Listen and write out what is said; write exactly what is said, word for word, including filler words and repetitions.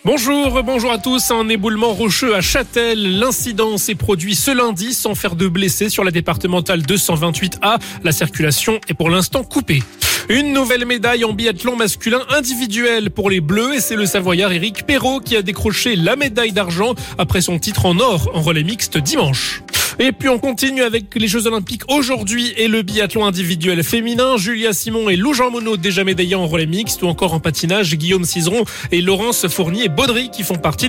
Bonjour, bonjour à tous. Un éboulement rocheux à Châtel. L'incident s'est produit ce lundi sans faire de blessés sur la départementale deux cent vingt-huit A. La circulation est pour l'instant coupée. Une nouvelle médaille en biathlon masculin individuel pour les Bleus et c'est le Savoyard Éric Perrault qui a décroché la médaille d'argent après son titre en or en relais mixte dimanche. Et puis on continue avec les Jeux Olympiques aujourd'hui et le biathlon individuel féminin. Julia Simon et Lou Jean Monod déjà médaillés en relais mixte ou encore en patinage Guillaume Cizeron et Laurence Fournier-Baudry qui font partie